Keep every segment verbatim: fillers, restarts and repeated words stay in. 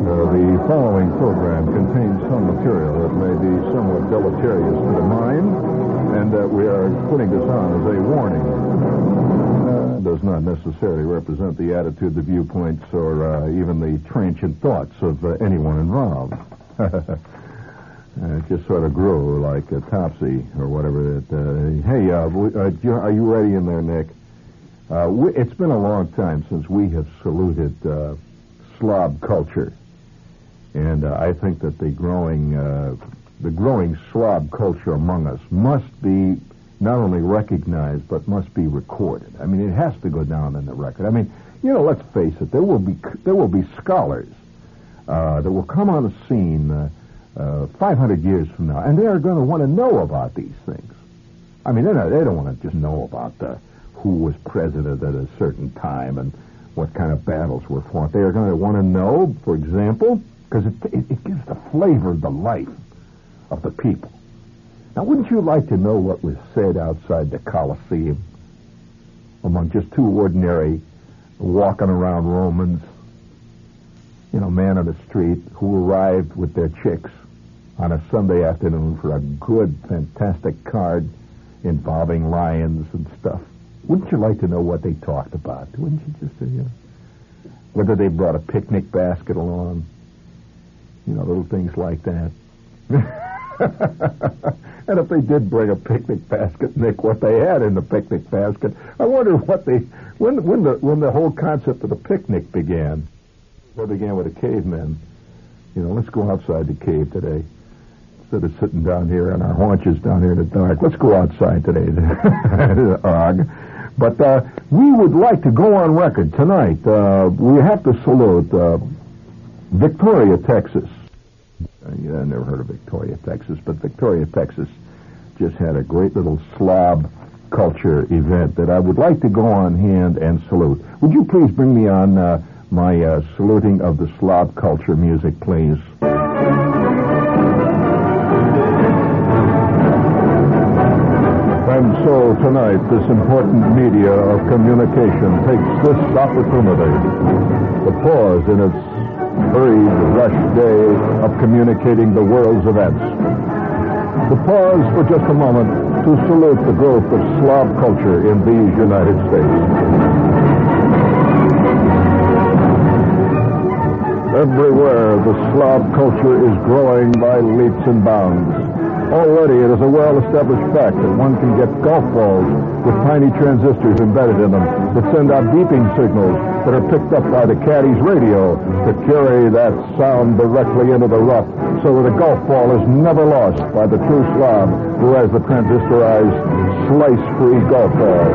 the following program contains some material that may be somewhat deleterious to the mind, and uh, we are putting this on as a warning. Uh, does not necessarily represent the attitude, the viewpoints, or uh, even the transient thoughts of uh, anyone involved. uh, it just sort of grew like a Topsy or whatever. That, uh, hey, uh, uh, are you ready in there, Nick? Uh, we, it's been a long time since we have saluted uh, Slav culture. And uh, I think that the growing uh, the growing Slav culture among us must be not only recognized, but must be recorded. I mean, it has to go down in the record. I mean, you know, let's face it, there will be there will be scholars uh, that will come on the scene uh, uh, five hundred years from now, and they are going to want to know about these things. I mean, they don't, they don't want to just know about uh, who was president at a certain time and what kind of battles were fought. They are going to want to know, for example, because it, it, it gives the flavor of the life of the people. Now, wouldn't you like to know what was said outside the Colosseum among just two ordinary walking around Romans? You know, man on the street who arrived with their chicks on a Sunday afternoon for a good, fantastic card involving lions and stuff. Wouldn't you like to know what they talked about? Wouldn't you just, uh, you know, whether they brought a picnic basket along? You know, little things like that. And if they did bring a picnic basket, Nick, what they had in the picnic basket, I wonder what they, when when the when the whole concept of the picnic began. Well, it began with the cavemen. You know, let's go outside the cave today. Instead of sitting down here on our haunches down here in the dark, let's go outside today. Og. But uh, we would like to go on record tonight. Uh, we have to salute uh, Victoria, Texas. Uh, I never heard of Victoria, Texas, but Victoria, Texas just had a great little Slav culture event that I would like to go on hand and salute. Would you please bring me on uh, my uh, saluting of the Slav culture music, please? And so tonight, this important media of communication takes this opportunity to pause in its hurried, rush day of communicating the world's events. To pause for just a moment to salute the growth of Slav culture in these United States. Everywhere, the Slav culture is growing by leaps and bounds. Already, it is a well-established fact that one can get golf balls with tiny transistors embedded in them that send out beeping signals that are picked up by the caddy's radio to carry that sound directly into the rough so that a golf ball is never lost by the true Slav who has the transistorized, slice-free golf ball.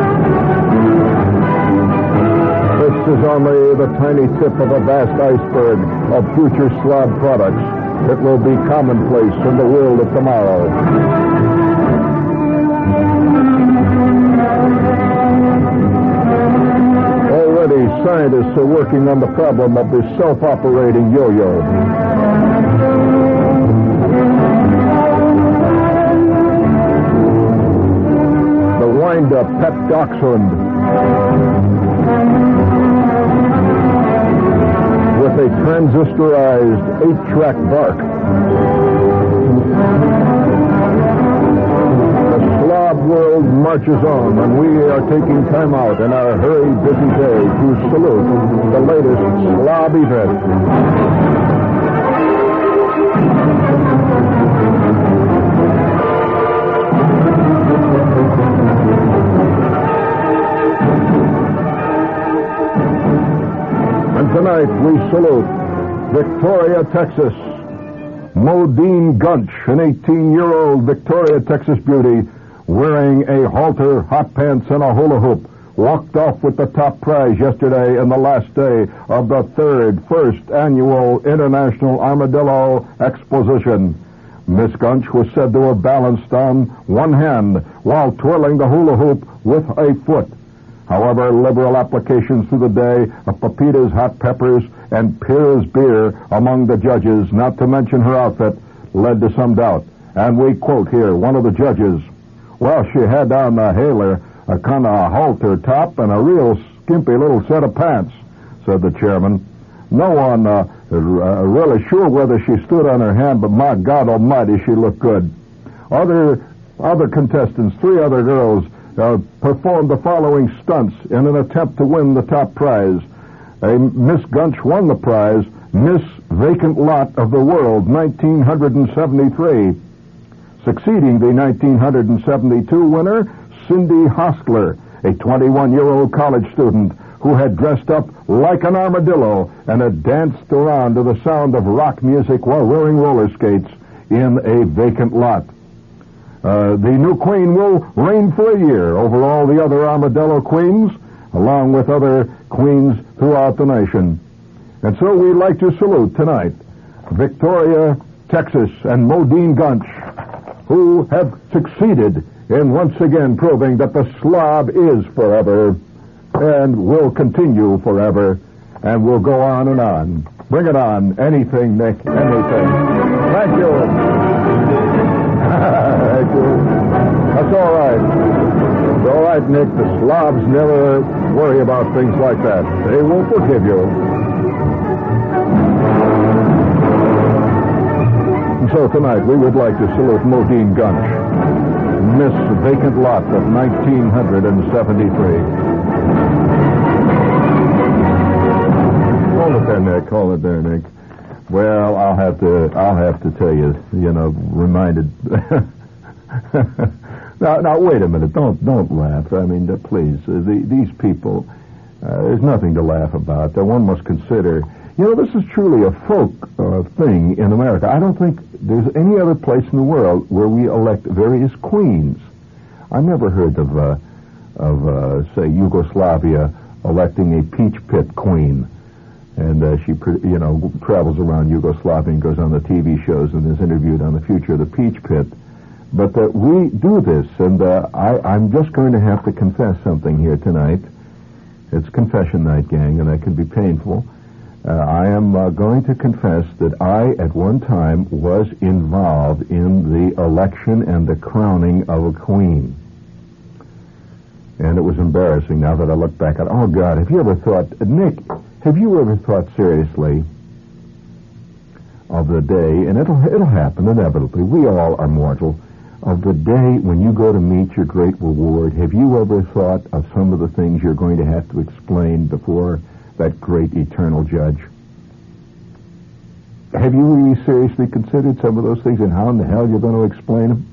This is only the tiny tip of a vast iceberg of future Slav products that will be commonplace in the world of tomorrow. Already, scientists are working on the problem of the self-operating yo-yo. The wind-up pet dachshund with a transistorized eight-track bark. The Slav world marches on, and we are taking time out in our hurried, busy day to salute the latest Slav event. Tonight, we salute Victoria, Texas. Modine Gunch, an eighteen-year-old Victoria, Texas beauty, wearing a halter, hot pants, and a hula hoop, walked off with the top prize yesterday in the last day of the third, first annual International Armadillo Exposition. Miss Gunch was said to have balanced on one hand while twirling the hula hoop with a foot. However, liberal applications through the day of Pepitas hot peppers and Piers beer among the judges, not to mention her outfit, led to some doubt. And we quote here one of the judges. Well, she had on a haler, a kind of halter top, and a real skimpy little set of pants, said the chairman. No one uh, Uh, really sure whether she stood on her hand, but my God Almighty, she looked good. Other other contestants, three other girls, uh, performed the following stunts in an attempt to win the top prize. A Miss Gunch won the prize, Miss Vacant Lot of the World, nineteen seventy-three. Succeeding the nineteen seventy-two winner, Cindy Hostler, a twenty-one-year-old college student who had dressed up like an armadillo and had danced around to the sound of rock music while wearing roller skates in a vacant lot. Uh, the new queen will reign for a year over all the other armadillo queens, along with other queens throughout the nation. And so we'd like to salute tonight Victoria, Texas, and Modine Gunch, who have succeeded in once again proving that the slob is forever and will continue forever and will go on and on. Bring it on. Anything, Nick. Anything. Thank you. Thank you. That's all right. It's all right, Nick. The slobs never worry about things like that. They will forgive you. And so tonight we would like to salute Modine Gunch, Miss Vacant Lot of nineteen seventy-three. Hold it there, Nick. Hold it there, Nick. Well, I'll have to. I'll have to tell you. You know, reminded. now, now, wait a minute. Don't, don't laugh. I mean, uh, please. Uh, the, these people. Uh, there's nothing to laugh about. Uh, one must consider. You know, this is truly a folk uh, thing in America. I don't think there's any other place in the world where we elect various queens. I never heard of, uh, of uh, say, Yugoslavia electing a peach pit queen. And uh, she, you know, travels around Yugoslavia and goes on the T V shows and is interviewed on the future of the Peach Pit. But uh, we do this, and uh, I, I'm just going to have to confess something here tonight. It's confession night, gang, and that can be painful. Uh, I am uh, going to confess that I, at one time, was involved in the election and the crowning of a queen. And it was embarrassing now that I look back at it. Oh, God, have you ever thought, Nick, have you ever thought seriously of the day, and it'll it'll happen inevitably, we all are mortal, of the day when you go to meet your great reward? Have you ever thought of some of the things you're going to have to explain before that great eternal judge? Have you really seriously considered some of those things and how in the hell you're going to explain them?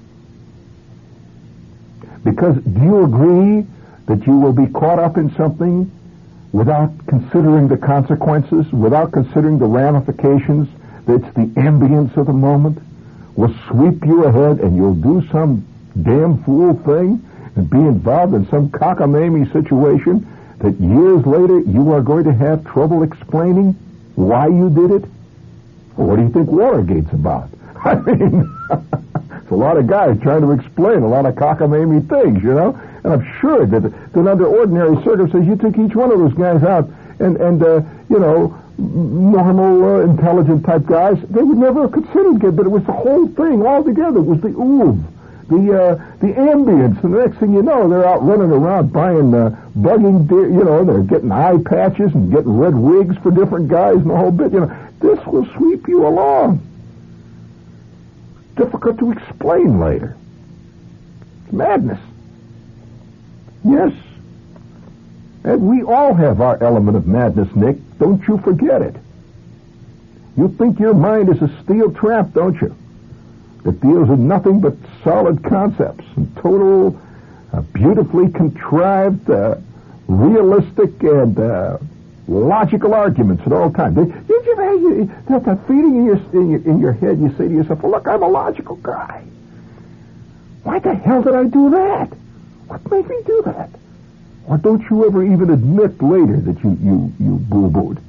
Because do you agree that you will be caught up in something without considering the consequences, without considering the ramifications, that's the ambience of the moment, will sweep you ahead and you'll do some damn fool thing and be involved in some cockamamie situation that years later you are going to have trouble explaining why you did it? Well, what do you think Watergate's about? I mean, it's a lot of guys trying to explain a lot of cockamamie things, you know? And I'm sure that, that under ordinary circumstances, you took each one of those guys out and, and uh, you know, normal, uh, intelligent type guys, they would never have considered it, but it was the whole thing all together. It was the ooh, the uh, the ambience, and the next thing you know, they're out running around buying uh, bugging deer, you know, they're getting eye patches and getting red wigs for different guys and the whole bit, you know. This will sweep you along. Difficult to explain later. It's madness. Yes. And we all have our element of madness, Nick. Don't you forget it. You think your mind is a steel trap, don't you? That deals with nothing but solid concepts and total, uh, beautifully contrived, uh, realistic, and uh, logical arguments at all times. Did you ever have you, that, that feeling in your, in your in your head? You say to yourself, well, "Look, I'm a logical guy. Why the hell did I do that? What made me do that?" Or don't you ever even admit later that you, you, you boo-booed?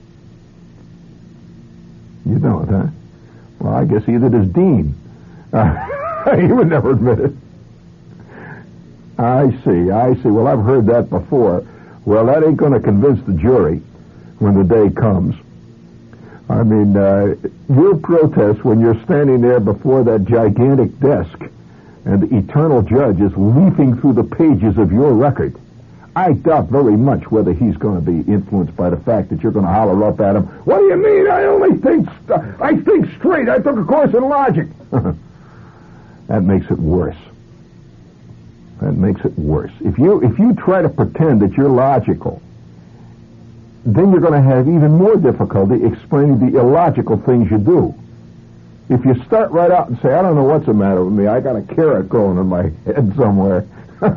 You don't, huh? Well, I guess either does Dean. Uh, he would never admit it. I see, I see. Well, I've heard that before. Well, that ain't going to convince the jury when the day comes. I mean, uh, your protest when you're standing there before that gigantic desk and the eternal judge is leafing through the pages of your record. I doubt very much whether he's going to be influenced by the fact that you're going to holler up at him, "What do you mean? I only think st- I think straight. I took a course in logic." That makes it worse. That makes it worse. If you if you try to pretend that you're logical, then you're going to have even more difficulty explaining the illogical things you do. If you start right out and say, "I don't know what's the matter with me. I got a carrot growing in my head somewhere."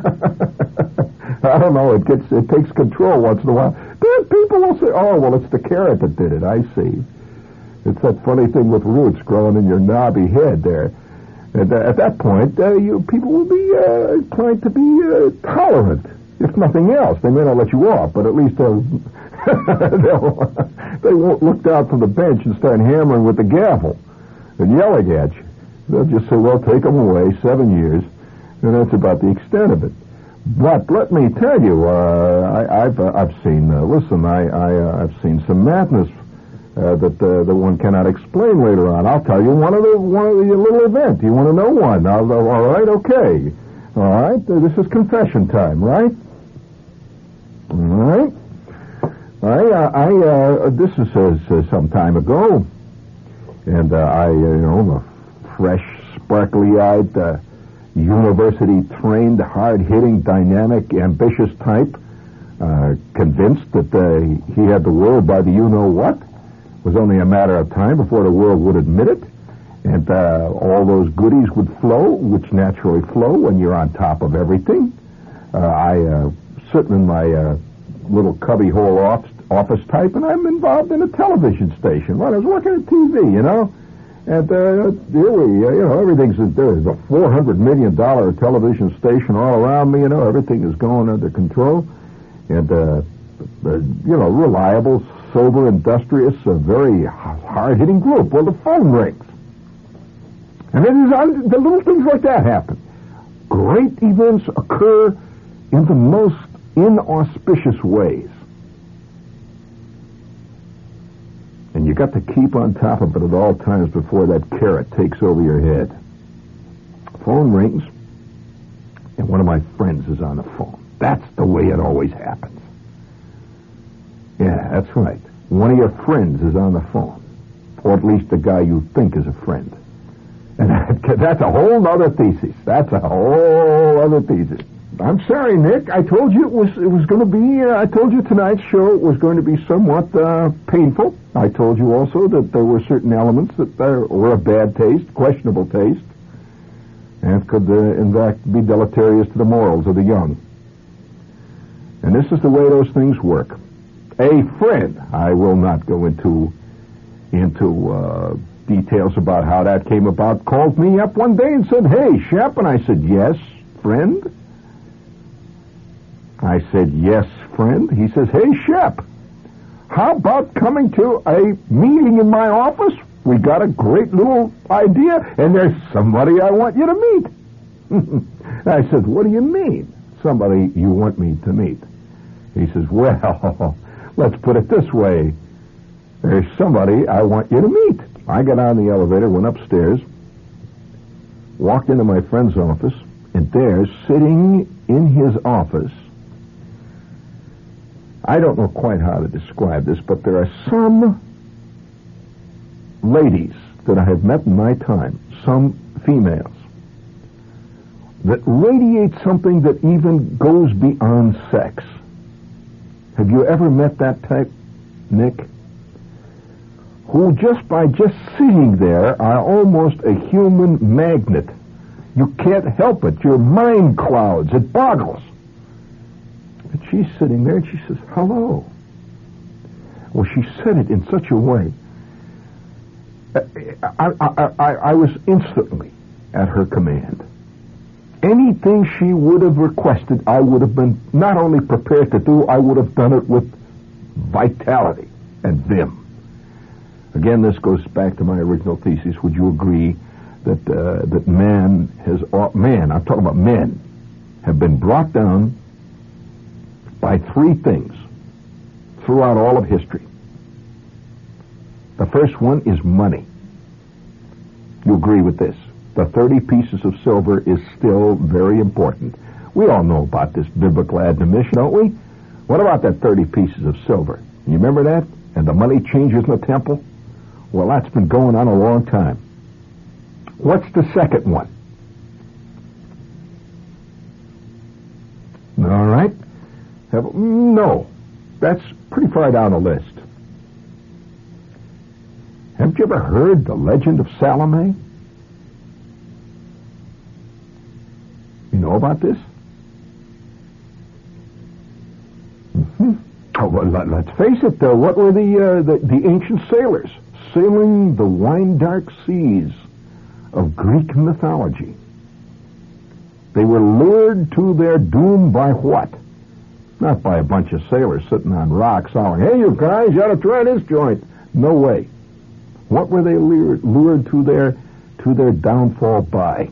I don't know. It gets it takes control once in a while. Then people will say, "Oh, well, it's the carrot that did it." I see. It's that funny thing with roots growing in your knobby head there. And uh, at that point, uh, you people will be uh, inclined to be uh, tolerant, if nothing else. They may not let you off, but at least they'll, they'll they won't look down from the bench and start hammering with the gavel and yelling at you. They'll just say, "Well, take them away, seven years," and that's about the extent of it. But let me tell you, uh, I, I've uh, I've seen. Uh, listen, I, I uh, I've seen some madness uh, that uh, that one cannot explain later on. I'll tell you one of the one of the little event. You want to know one? I'll, all right, okay, all right. Uh, this is confession time, right? All right. I uh, I uh, this is uh, some time ago, and uh, I uh, you know a fresh, sparkly-eyed. Uh, university-trained, hard-hitting, dynamic, ambitious type, uh, convinced that uh, he had the world by the you-know-what. It was only a matter of time before the world would admit it, and uh, all those goodies would flow, which naturally flow when you're on top of everything. Uh, I, uh, sitting in my uh, little cubbyhole office, office type, and I'm involved in a television station. Well, I was working at T V, you know. And uh, here we, uh, you know, everything's there's a four hundred million dollar television station all around me. You know, everything is going under control, and uh, uh, you know, reliable, sober, industrious, a very hard hitting group. Well, the phone rings, and it is the little things like that happen. Great events occur in the most inauspicious ways. And you got to keep on top of it at all times before that carrot takes over your head. Phone rings, and one of my friends is on the phone. That's the way it always happens. Yeah, that's right. One of your friends is on the phone, or at least the guy you think is a friend. And that's a whole other thesis. That's a whole other thesis. I'm sorry, Nick. I told you it was it was going to be. Uh, I told you tonight's show was going to be somewhat uh, painful. I told you also that there were certain elements that uh, were of bad taste, questionable taste, and could, uh, in fact, be deleterious to the morals of the young. And this is the way those things work. A friend, I will not go into into uh, details about how that came about, called me up one day and said, "Hey, Shep," and I said, "Yes, friend." I said, "Yes, friend." He says, "Hey, Shep, how about coming to a meeting in my office? We got a great little idea, and there's somebody I want you to meet." I said, "What do you mean, somebody you want me to meet?" He says, "Well, let's put it this way. There's somebody I want you to meet." I got on the elevator, went upstairs, walked into my friend's office, and there, sitting in his office, I don't know quite how to describe this, but there are some ladies that I have met in my time, some females, that radiate something that even goes beyond sex. Have you ever met that type, Nick? Who just by just sitting there are almost a human magnet. You can't help it. Your mind clouds. It boggles. But she's sitting there and she says, "Hello." Well, she said it in such a way. I, I, I, I was instantly at her command. Anything she would have requested, I would have been not only prepared to do, I would have done it with vitality and vim. Again, this goes back to my original thesis. Would you agree that uh, that man has, uh, man, I'm talking about men, have been brought down by three things throughout all of history? The first one is money. You agree with this? The thirty pieces of silver is still very important. We all know about this biblical admonition, don't we? What about that thirty pieces of silver? You remember that? And the money changers in the temple? Well, that's been going on a long time. What's the second one? All right. Have, no. That's pretty far down the list. Haven't you ever heard the legend of Salome? You know about this? Mm-hmm. Oh, well, let, let's face it, though. What were the, uh, the the ancient sailors sailing the wine-dark seas of Greek mythology? They were lured to their doom by what? Not by a bunch of sailors sitting on rocks hollering, "Hey, you guys, you ought to try this joint." No way. What were they lured, lured to their to their downfall by?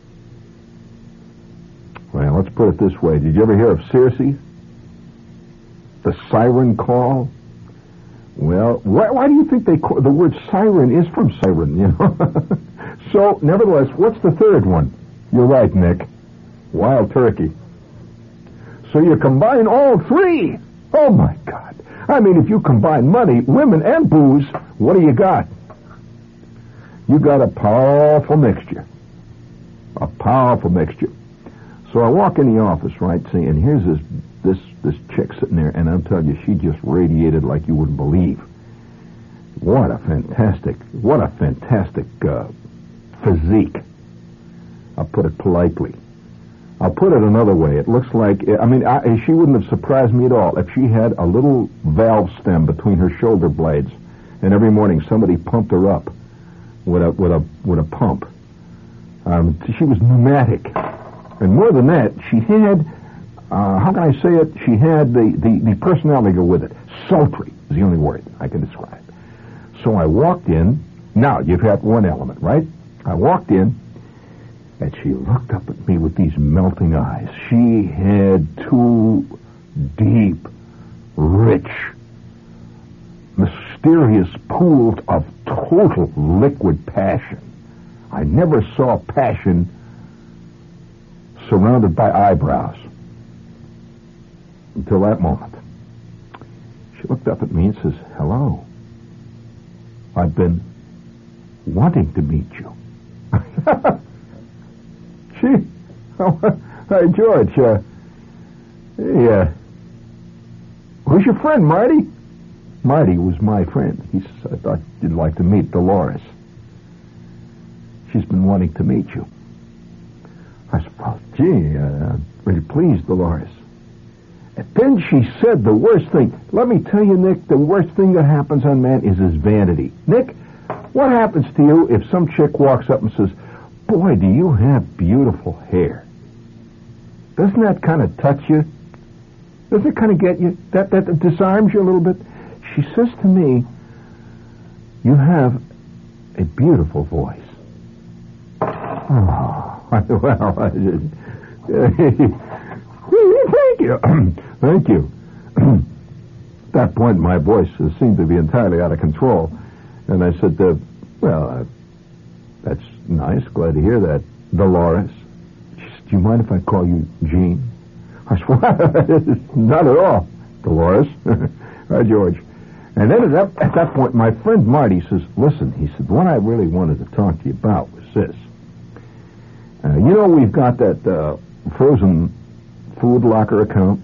Well, let's put it this way. Did you ever hear of Circe? The siren call? Well, why, why do you think they call, the word siren is from siren, you know? So, nevertheless, what's the third one? You're right, Nick. Wild turkey. So you combine all three. Oh, my God. I mean, if you combine money, women, and booze, what do you got? You got a powerful mixture. A powerful mixture. So I walk in the office, right, see, and here's this this this chick sitting there, and I'll tell you, she just radiated like you wouldn't believe. What a fantastic, what a fantastic uh, physique. I'll put it politely. I'll put it another way. It looks like, I mean, I, she wouldn't have surprised me at all if she had a little valve stem between her shoulder blades, and every morning somebody pumped her up with a with a with a pump. Um, she was pneumatic. And more than that, she had, uh, how can I say it? She had the, the, the personality to go with it. Sultry is the only word I can describe. So I walked in. Now, you've had one element, right? I walked in, and she looked up at me with these melting eyes. She had two deep, rich, mysterious pools of total liquid passion. I never saw passion surrounded by eyebrows until that moment. She looked up at me and says, "Hello. I've been wanting to meet you." Gee, oh, hey, George, uh, hey, uh, who's your friend, Marty? Marty was my friend. He says, "I thought you'd like to meet Dolores. She's been wanting to meet you." I said, "Well, gee, uh, I'm really pleased, Dolores." And then she said the worst thing. Let me tell you, Nick, the worst thing that happens on man is his vanity. Nick, what happens to you if some chick walks up and says, "Boy, do you have beautiful hair"? Doesn't that kind of touch you? Doesn't it kind of get you? That, that disarms you a little bit? She says to me, "You have a beautiful voice." Oh. Well, I did. Thank you. Thank you. At that point, my voice seemed to be entirely out of control. And I said, uh, well, uh, that's nice. Glad to hear that. Dolores. She said, "Do you mind if I call you Jean?" I said, well, not at all, Dolores. Right, George. And then at that, at that point, my friend Marty says, "Listen," he said, "what I really wanted to talk to you about was this. Uh, you know, we've got that uh, frozen food locker account."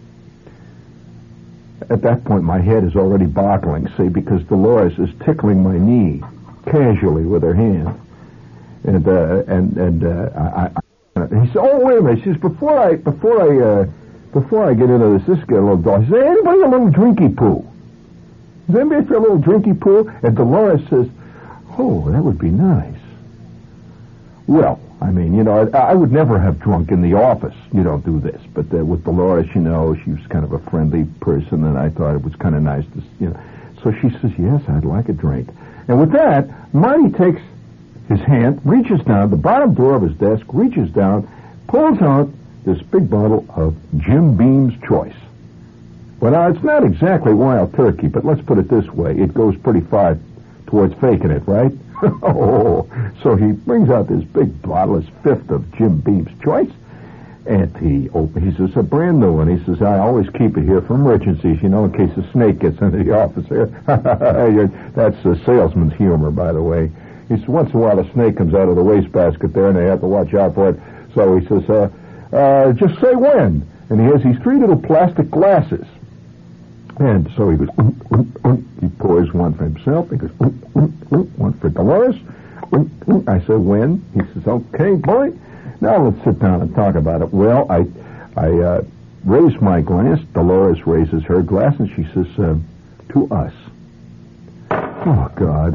At that point, my head is already boggling, see, because Dolores is tickling my knee casually with her hand. And, uh, and, and, uh, I, I, he said, "Oh, wait a minute." She says, before I, before I, uh, before I get into this, this get a little dull. She says, "Anybody a little drinky poo? Does anybody feel a little drinky poo?" And Dolores says, "Oh, that would be nice." Well, I mean, you know, I, I would never have drunk in the office. You don't do this. But uh, with Dolores, you know, she was kind of a friendly person, and I thought it was kind of nice to, you know. So she says, "Yes, I'd like a drink." And with that, Marty takes his hand, reaches down, the bottom drawer of his desk, reaches down, pulls out this big bottle of Jim Beam's Choice. Well, now, it's not exactly wild turkey, but let's put it this way. It goes pretty far towards faking it, right? Oh, so he brings out this big bottle, his fifth of Jim Beam's Choice, And he opened, he says, a brand new one. He says, I always keep it here for emergencies, you know, in case a snake gets into the office here. That's a salesman's humor, by the way. He says, once in a while a snake comes out of the wastebasket there, and they have to watch out for it. So he says, uh, uh, just say when. And he has these three little plastic glasses. And so he goes, um, um, um. He pours one for himself. He goes, um, um, um. one for Dolores. Um, um. I said, when? He says, okay, boy. Now let's sit down and talk about it. Well, I I uh, raise my glass. Dolores raises her glass, and she says, uh, to us. Oh, God.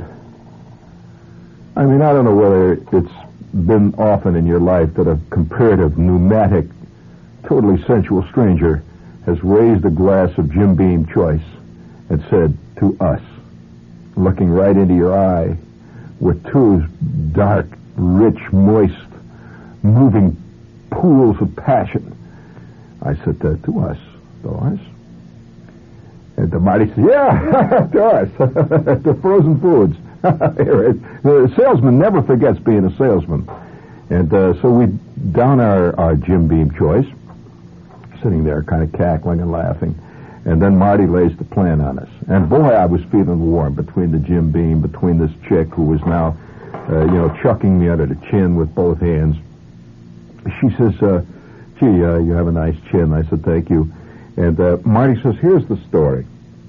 I mean, I don't know whether it's been often in your life that a comparative, pneumatic, totally sensual stranger has raised a glass of Jim Beam choice and said, to us, looking right into your eye with two dark, rich, moist, moving pools of passion. I said, uh, to us, Dolores. And the Marty said, yeah, to us, to Frozen Foods. The salesman never forgets being a salesman. And uh, so we down our, our Jim Beam choice, sitting there kind of cackling and laughing. And then Marty lays the plan on us. And boy, I was feeling warm between the Jim Beam, between this chick who was now, uh, you know, chucking me under the chin with both hands. She says, uh, gee, uh, you have a nice chin. I said, thank you. And uh, Marty says, here's the story.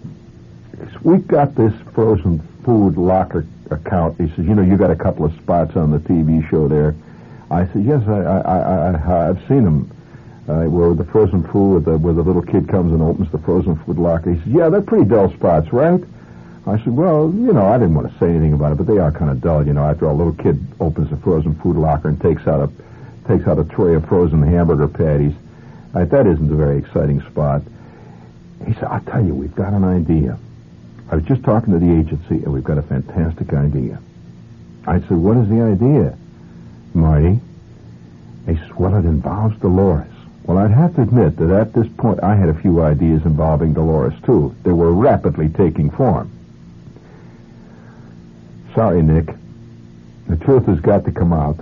We got this frozen food locker account. He says, you know, you got a couple of spots on the T V show there. I said, yes, I, I, I, I, I've seen them. Uh, where the frozen food, where the, where the little kid comes and opens the frozen food locker. He says, yeah, they're pretty dull spots, right? I said, well, you know, I didn't want to say anything about it, but they are kind of dull, you know, after a little kid opens the frozen food locker and takes out a takes out a tray of frozen hamburger patties. I, that isn't a very exciting spot. He said, I'll tell you, we've got an idea. I was just talking to the agency, and we've got a fantastic idea. I said, what is the idea, Marty? He says, well, it involves Dolores. Well, I'd have to admit that at this point I had a few ideas involving Dolores, too. They were rapidly taking form. Sorry, Nick. The truth has got to come out.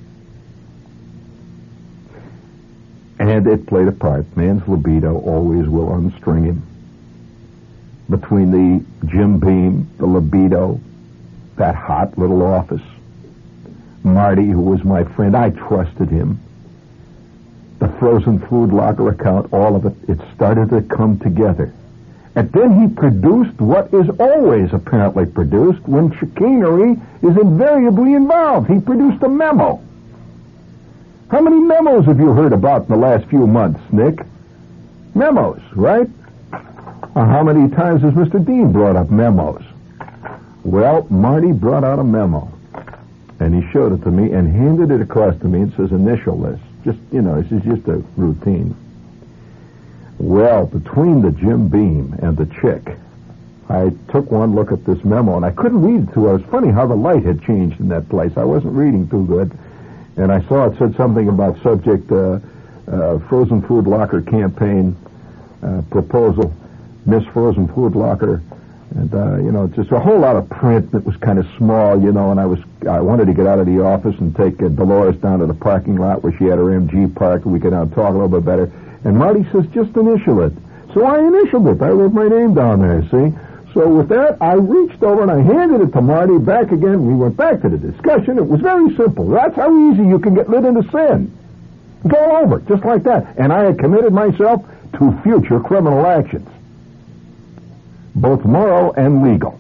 And it played a part. Man's libido always will unstring him. Between the Jim Beam, the libido, that hot little office, Marty, who was my friend, I trusted him. The frozen food locker account, all of it, it started to come together. And then he produced what is always apparently produced when chicanery is invariably involved. He produced a memo. How many memos have you heard about in the last few months, Nick? Memos, right? Uh, how many times has Mister Dean brought up memos? Well, Marty brought out a memo. And he showed it to me and handed it across to me and says, initial this. Just, you know, this is just a routine. Well, between the Jim Beam and the chick, I took one look at this memo, and I couldn't read it to her. It was funny how the light had changed in that place. I wasn't reading too good. And I saw it said something about subject, uh, uh, Frozen Food Locker campaign, uh, proposal, Miss Frozen Food Locker. And, uh, you know, just a whole lot of print that was kind of small, you know, and I was, I wanted to get out of the office and take uh, Dolores down to the parking lot where she had her M G parked, and we could now talk a little bit better. And Marty says, just initial it. So I initialed it. I wrote my name down there, see? So with that, I reached over and I handed it to Marty back again. We went back to the discussion. It was very simple. That's how easy you can get lit into sin. Go over, just like that. And I had committed myself to future criminal actions, both moral and legal.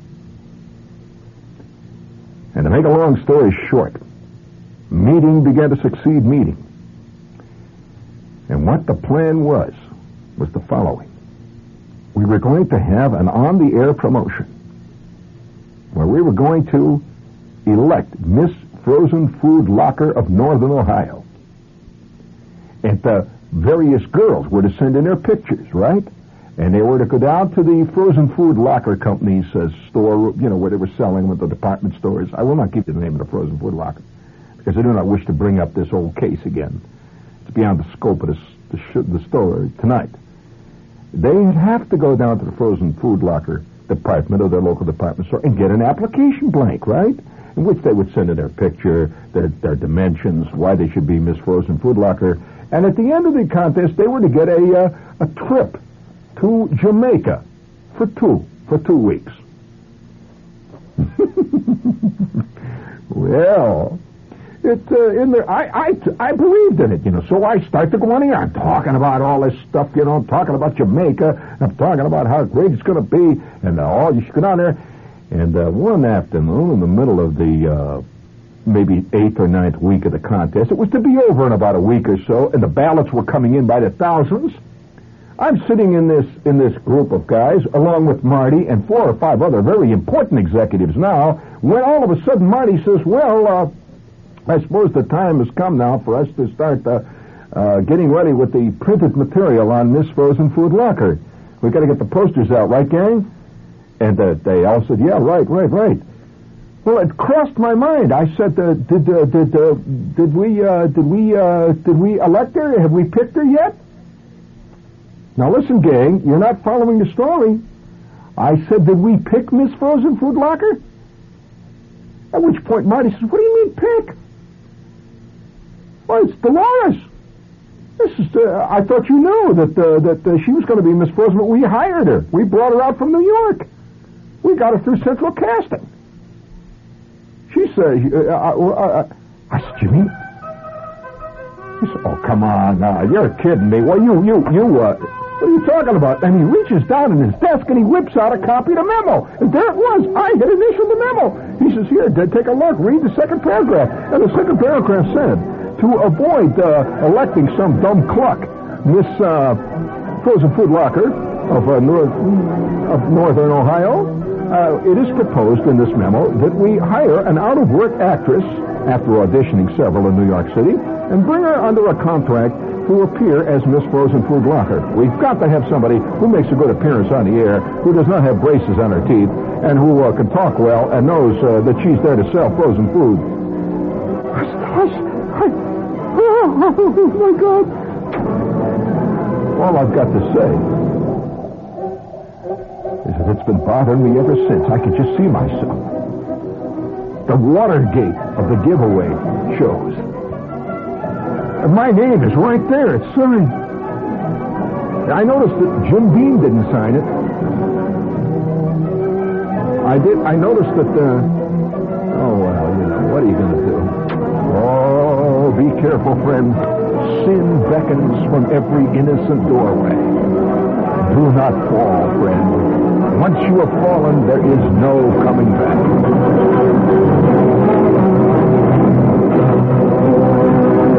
And to make a long story short, meeting began to succeed meeting. And what the plan was, was the following. We were going to have an on-the-air promotion where we were going to elect Miss Frozen Food Locker of Northern Ohio. And the various girls were to send in their pictures, right? And they were to go down to the Frozen Food Locker Company's uh, store, you know, where they were selling with the department stores. I will not give you the name of the Frozen Food Locker because I do not wish to bring up this old case again. It's beyond the scope of this, the, sh- the store tonight. They'd have to go down to the Frozen Food Locker department or their local department store and get an application blank, right? In which they would send in their picture, their, their dimensions, why they should be Miss Frozen Food Locker, And at the end of the contest, they were to get a uh, a trip to Jamaica for two for two weeks. Well, it uh, in there. I, I I believed in it, you know. So I start to go on here. I'm talking about all this stuff, you know. I'm talking about Jamaica. I'm talking about how great it's going to be, and uh, oh, you should go down there. And uh, one afternoon, in the middle of the uh, maybe eighth or ninth week of the contest, it was to be over in about a week or so, and the ballots were coming in by the thousands. I'm sitting in this in this group of guys, along with Marty and four or five other very important executives now, when all of a sudden Marty says, well, uh, I suppose the time has come now for us to start uh, uh, getting ready with the printed material on Miss Frozen Food Locker. We've got to get the posters out, right, gang? And uh, they all said, yeah, right, right, right. Well, it crossed my mind. I said, uh, did uh, did uh, did we uh, did we uh, did we elect her? Have we picked her yet? Now listen, gang, you're not following the story. I said, did we pick Miss Frozen Food Locker? At which point Marty says, what do you mean pick? Well, it's Dolores. This is. Uh, I thought you knew that uh, that uh, she was going to be Miss Frozen, but we hired her. We brought her out from New York. We got her through Central Casting. She said, uh, uh, uh, I said, Jimmy. He said, oh, come on, now, you're kidding me. Well, you, you, you, uh, what are you talking about? And he reaches down in his desk and he whips out a copy of the memo. And there it was. I had initialed the memo. He says, here, take a look. Read the second paragraph. And the second paragraph said, to avoid uh, electing some dumb cluck, Miss uh, Frozen Food Locker of, uh, North, of Northern Ohio, uh, it is proposed in this memo that we hire an out-of-work actress after auditioning several in New York City and bring her under a contract to appear as Miss Frozen Food Locker. We've got to have somebody who makes a good appearance on the air, who does not have braces on her teeth, and who uh, can talk well and knows uh, that she's there to sell frozen food. I, I, oh, oh my God. All I've got to say is that it's been bothering me ever since. I could just see myself. The Watergate of the giveaway shows. And my name is right there. It's signed. I noticed that Jim Beam didn't sign it. I did. I noticed that, uh, oh, well, you know, what are you going to do? Oh, be careful, friend. Sin beckons from every innocent doorway. Do not fall, friend. Once you have fallen, there is no coming back.